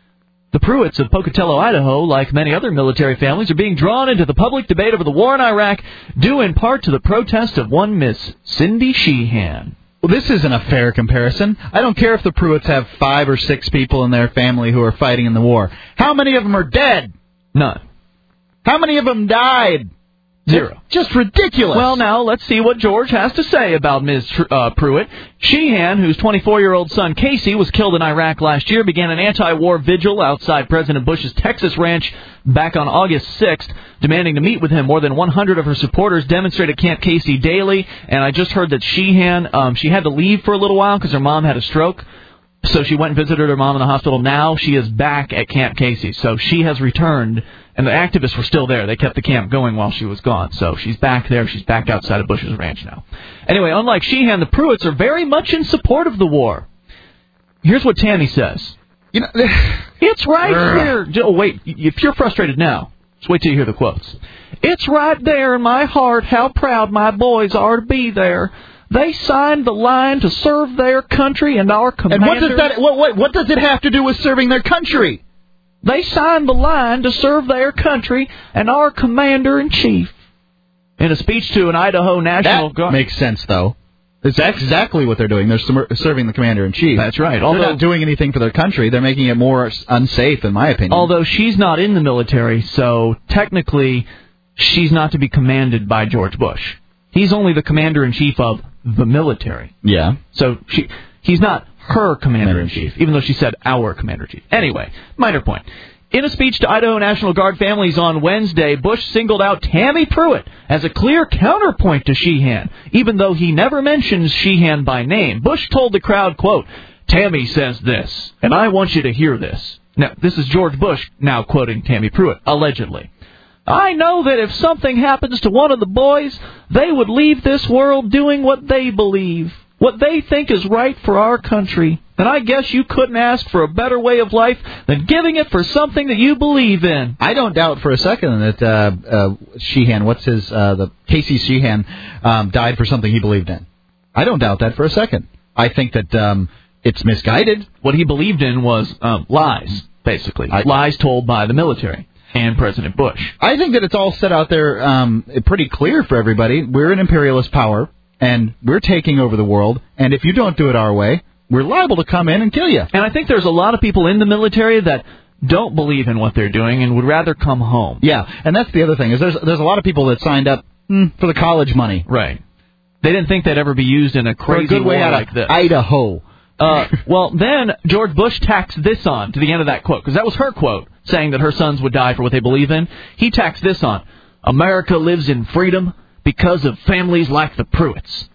The Pruitts of Pocatello, Idaho, like many other military families, are being drawn into the public debate over the war in Iraq, due in part to the protest of one Miss Cindy Sheehan. Well, this isn't a fair comparison. I don't care if the Pruitts have 5 or 6 people in their family who are fighting in the war. How many of them are dead? None. How many of them died? 0. Just ridiculous. Well, now, let's see what George has to say about Ms. Pruitt. Sheehan, whose 24-year-old son Casey was killed in Iraq last year, began an anti-war vigil outside President Bush's Texas ranch back on August 6th, demanding to meet with him. More than 100 of her supporters demonstrated at Camp Casey daily, and I just heard that Sheehan, she had to leave for a little while because her mom had a stroke. So she went and visited her mom in the hospital. Now she is back at Camp Casey. So she has returned, and the activists were still there. They kept the camp going while she was gone. So she's back there. She's back outside of Bush's ranch now. Anyway, unlike Sheehan, the Pruitts are very much in support of the war. Here's what Tammy says. You know, it's right here. Oh, wait, if you're frustrated now, just wait till you hear the quotes. It's right there in my heart how proud my boys are to be there. They signed the line to serve their country and our commander. And what does it have to do with serving their country? They signed the line to serve their country and our commander-in-chief. In a speech to an Idaho National Guard. Makes sense, though. It's exactly what they're doing. They're serving the commander-in-chief. That's right. They're not doing anything for their country. They're making it more unsafe, in my opinion. Although she's not in the military, so technically she's not to be commanded by George Bush. He's only the commander-in-chief of the military. Yeah. So he's not her commander-in-chief, even though she said our commander-in-chief. Anyway, minor point. In a speech to Idaho National Guard families on Wednesday, Bush singled out Tammy Pruitt as a clear counterpoint to Sheehan, even though he never mentions Sheehan by name. Bush told the crowd, quote, Tammy says this, and I want you to hear this. Now, this is George Bush now quoting Tammy Pruitt, allegedly. I know that if something happens to one of the boys, they would leave this world doing what they believe, what they think is right for our country. And I guess you couldn't ask for a better way of life than giving it for something that you believe in. I don't doubt for a second that Sheehan, Casey Sheehan, died for something he believed in. I don't doubt that for a second. I think that it's misguided. What he believed in was lies, basically. Lies told by the military and President Bush. I think that it's all set out there pretty clear for everybody. We're an imperialist power, and we're taking over the world, and if you don't do it our way, we're liable to come in and kill you. And I think there's a lot of people in the military that don't believe in what they're doing and would rather come home. Yeah, and that's the other thing, is there's a lot of people that signed up for the college money. Right. They didn't think they'd ever be used in a crazy war like this. Idaho. Well, then George Bush tacked this on to the end of that quote, because that was her quote, saying that her sons would die for what they believe in. He tacked this on. America lives in freedom because of families like the Pruitts.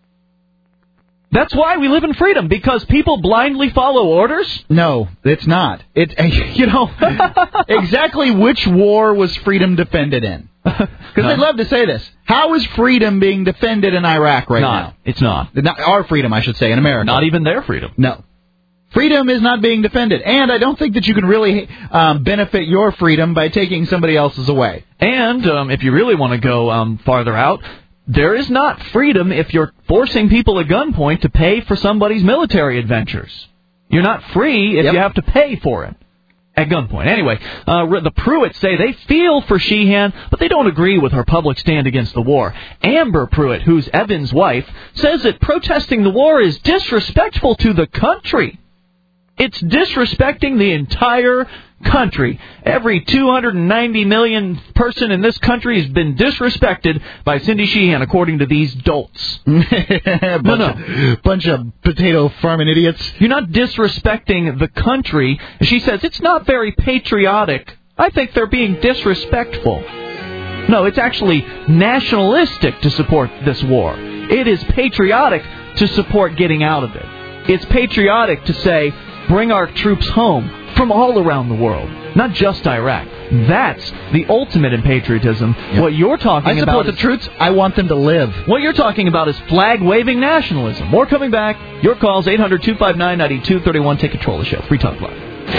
That's why we live in freedom, because people blindly follow orders? No, it's not. Exactly which war was freedom defended in? Because I'd love to say this. How is freedom being defended in Iraq now? It's not. Our freedom, I should say, in America. Not even their freedom. No. Freedom is not being defended. And I don't think that you can really benefit your freedom by taking somebody else's away. And if you really want to go farther out, there is not freedom if you're forcing people at gunpoint to pay for somebody's military adventures. You're not free if you have to pay for it. At gunpoint. Anyway, the Pruitts say they feel for Sheehan, but they don't agree with her public stand against the war. Amber Pruitt, who's Evan's wife, says that protesting the war is disrespectful to the country. It's disrespecting the entire country. Every 290 million person in this country has been disrespected by Cindy Sheehan, according to these dolts. Bunch of potato farming idiots. You're not disrespecting the country. She says it's not very patriotic. I think they're being disrespectful. No, it's actually nationalistic to support this war. It is patriotic to support getting out of it. It's patriotic to say, bring our troops home from all around the world, not just Iraq. That's the ultimate in patriotism. Yep. What you're talking about... I support the troops. I want them to live. What you're talking about is flag-waving nationalism. More coming back. Your calls, 800-259-9231. Take control of the show. Free Talk Live.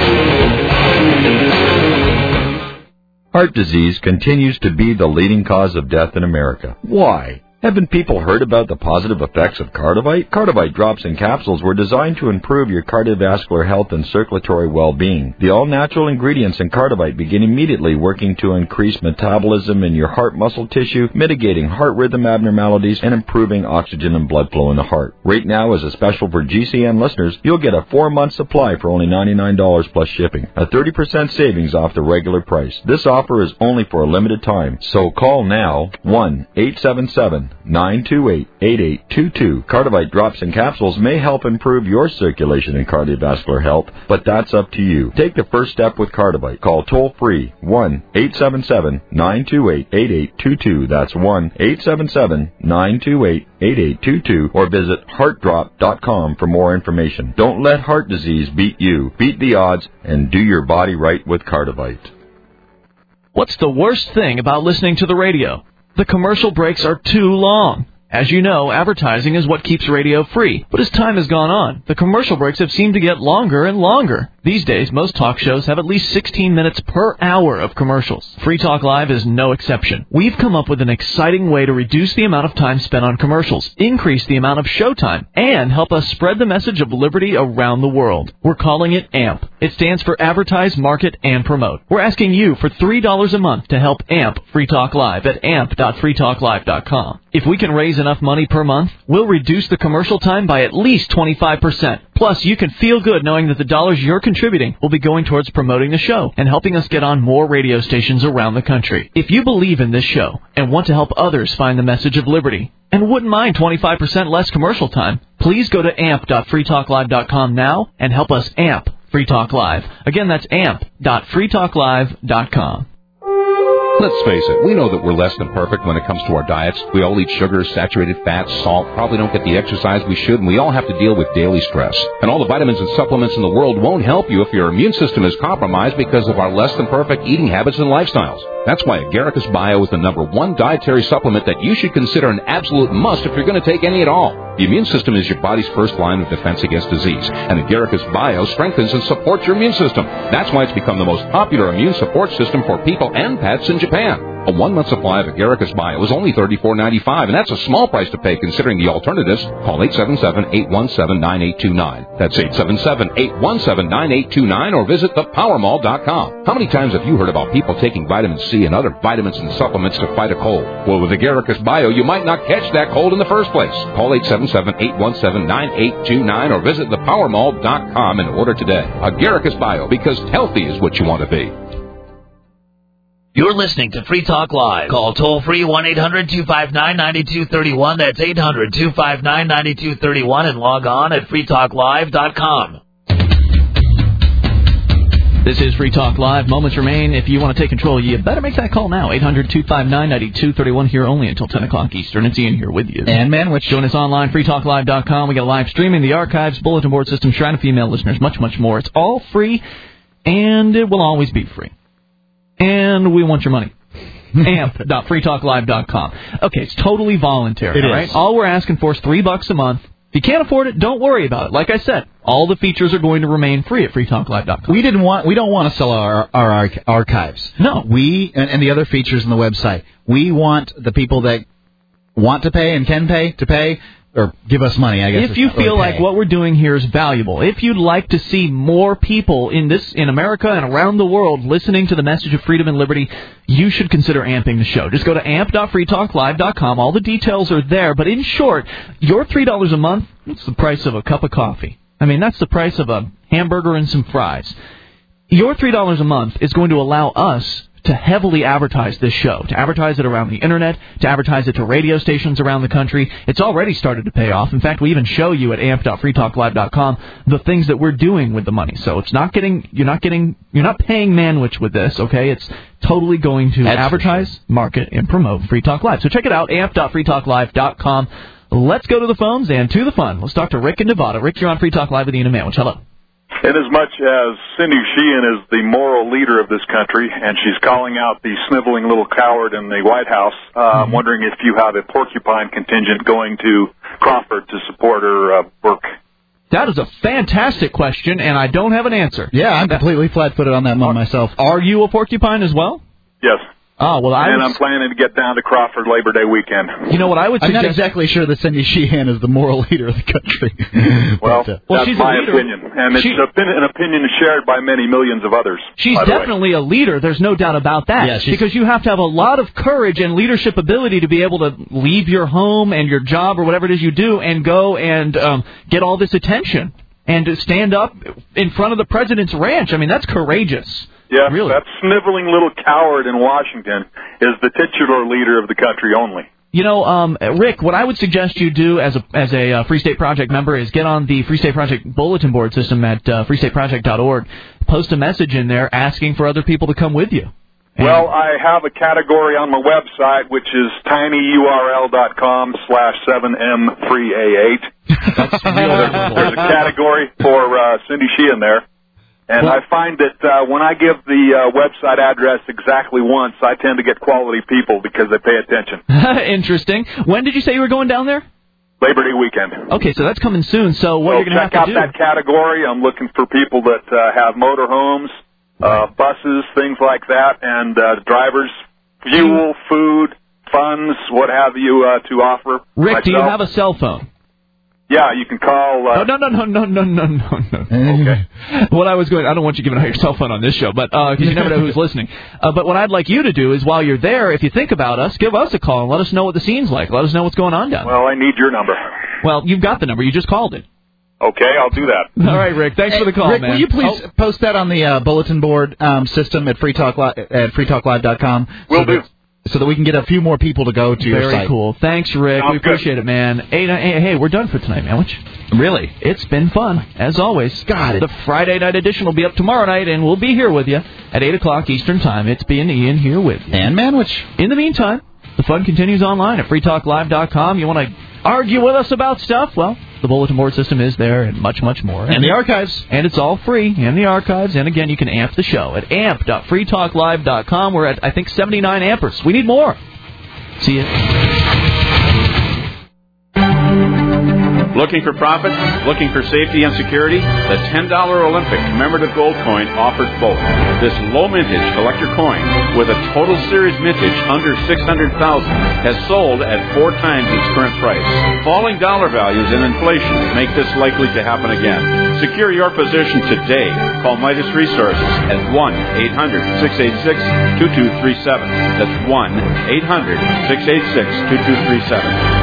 Heart disease continues to be the leading cause of death in America. Why? Haven't people heard about the positive effects of Cardivite? Cardivite drops and capsules were designed to improve your cardiovascular health and circulatory well-being. The all-natural ingredients in Cardivite begin immediately working to increase metabolism in your heart muscle tissue, mitigating heart rhythm abnormalities, and improving oxygen and blood flow in the heart. Right now, as a special for GCN listeners, you'll get a 4-month supply for only $99 plus shipping, a 30% savings off the regular price. This offer is only for a limited time, so call now, 1-877-928-8822. Cardivite drops and capsules may help improve your circulation and cardiovascular health, but that's up to you. Take the first step with Cardivite. Call toll-free 1-877-928-8822. That's 1-877-928-8822, or visit heartdrop.com for more information. Don't let heart disease beat you. Beat the odds and do your body right with Cardivite. What's the worst thing about listening to the radio? The commercial breaks are too long. As you know, advertising is what keeps radio free. But as time has gone on, the commercial breaks have seemed to get longer and longer. These days, most talk shows have at least 16 minutes per hour of commercials. Free Talk Live is no exception. We've come up with an exciting way to reduce the amount of time spent on commercials, increase the amount of showtime, and help us spread the message of liberty around the world. We're calling it AMP. It stands for Advertise, Market, and Promote. We're asking you for $3 a month to help AMP Free Talk Live at amp.freetalklive.com. If we can raise enough money per month, we'll reduce the commercial time by at least 25%. Plus, you can feel good knowing that the dollars you're contributing will be going towards promoting the show and helping us get on more radio stations around the country. If you believe in this show and want to help others find the message of liberty and wouldn't mind 25% less commercial time, please go to amp.freetalklive.com now and help us amp Free Talk Live. Again, that's amp.freetalklive.com. Let's face it, we know that we're less than perfect when it comes to our diets. We all eat sugar, saturated fats, salt, probably don't get the exercise we should, and we all have to deal with daily stress. And all the vitamins and supplements in the world won't help you if your immune system is compromised because of our less than perfect eating habits and lifestyles. That's why Agaricus Bio is the #1 dietary supplement that you should consider an absolute must if you're going to take any at all. The immune system is your body's first line of defense against disease, and Agaricus Bio strengthens and supports your immune system. That's why it's become the most popular immune support system for people and pets in Japan. A 1-month supply of Agaricus Bio is only $34.95, and that's a small price to pay considering the alternatives. Call 877-817-9829. That's 877-817-9829, or visit thepowermall.com. How many times have you heard about people taking vitamin C and other vitamins and supplements to fight a cold? Well, with Agaricus Bio, you might not catch that cold in the first place. Call 877-817-9829, or visit thepowermall.com and order today. Agaricus Bio, because healthy is what you want to be. You're listening to Free Talk Live. Call toll-free 1-800-259-9231. That's 800-259-9231, and log on at freetalklive.com. This is Free Talk Live. Moments remain. If you want to take control, you better make that call now. 800-259-9231, here only until 10 o'clock Eastern. It's Ian here with you. And Manwich. Join us online, freetalklive.com. We got live streaming, the archives, bulletin board system, shrine of female listeners, much, much more. It's all free, and it will always be free. And we want your money. amp.freetalklive.com. Okay, it's totally voluntary, it right? Is. All we're asking for is $3 a month. If you can't afford it, don't worry about it. Like I said, all the features are going to remain free at freetalklive.com. We don't want to sell our archives. No. And the other features on the website. We want the people that want to pay and can pay to pay. or give us money, I guess. If you feel like what we're doing here is valuable, if you'd like to see more people in America and around the world listening to the message of freedom and liberty, you should consider amping the show. Just go to amp.freetalklive.com. All the details are there. But in short, your $3 a month, it's the price of a cup of coffee. I mean, that's the price of a hamburger and some fries. Your $3 a month is going to allow us to heavily advertise this show, to advertise it around the Internet, to advertise it to radio stations around the country. It's already started to pay off. In fact, we even show you at amp.freetalklive.com the things that we're doing with the money. So you're not paying Manwich with this, okay? It's totally going to advertise, market, and promote Free Talk Live. So check it out, amp.freetalklive.com. Let's go to the phones and to the fun. Let's talk to Rick in Nevada. Rick, you're on Free Talk Live with Ian and Manwich. Hello. Inasmuch as Cindy Sheehan is the moral leader of this country, and she's calling out the sniveling little coward in the White House, I'm wondering if you have a porcupine contingent going to Crawford to support her work. That is a fantastic question, and I don't have an answer. Yeah, I'm completely flat-footed on that one myself. Are you a porcupine as well? Yes. Oh, well, I'm planning to get down to Crawford Labor Day weekend. You know what I would suggest? I'm not exactly sure that Cindy Sheehan is the moral leader of the country. Well, that's my opinion, and it's an opinion shared by many millions of others. She's definitely a leader. There's no doubt about that. Yeah, because you have to have a lot of courage and leadership ability to be able to leave your home and your job or whatever it is you do and go and get all this attention and to stand up in front of the president's ranch. I mean, that's courageous. Yeah, really. That sniveling little coward in Washington is the titular leader of the country only. You know, Rick, what I would suggest you do as a Free State Project member is get on the Free State Project bulletin board system at freestateproject.org. Post a message in there asking for other people to come with you. Well, I have a category on my website, which is tinyurl.com/7m3a8. There's a category for Cindy Sheehan there. And I find that when I give the website address exactly once, I tend to get quality people because they pay attention. Interesting. When did you say you were going down there? Labor Day weekend. Okay, so that's coming soon. So what you're going to have to do... check out that category. I'm looking for people that have motorhomes, buses, things like that, and drivers, fuel, food, funds, what have you to offer. Rick, myself. Do you have a cell phone? Yeah, you can call... No. Okay. What I don't want you giving out your cell phone on this show, but because you never know who's listening. But what I'd like you to do is while you're there, if you think about us, give us a call and let us know what the scene's like. Let us know what's going on down there. Well, I need your number. Well, you've got the number. You just called it. Okay, I'll do that. All right, Rick. Thanks for the call, Rick, man. Will you please post that on the bulletin board system at freetalklive.com? Will do. So that we can get a few more people to go to your site. Very cool. Thanks, Rick. We appreciate it, man. Hey, we're done for tonight, Manwich. Really? It's been fun, as always. Got it. The Friday night edition will be up tomorrow night, and we'll be here with you at 8 o'clock Eastern Time. It's B and Ian here with you. And Manwich. In the meantime, the fun continues online at freetalklive.com. You want to argue with us about stuff? Well, the bulletin board system is there and much, much more. And the archives. And it's all free in the archives. And, again, you can amp the show at amp.freetalklive.com. We're at, I think, 79 ampers. We need more. See you. Looking for profit? Looking for safety and security? The $10 Olympic commemorative gold coin offers both. This low mintage collector coin with a total series mintage under $600,000 has sold at 4 times its current price. Falling dollar values and inflation make this likely to happen again. Secure your position today. Call Midas Resources at 1-800-686-2237. That's 1-800-686-2237.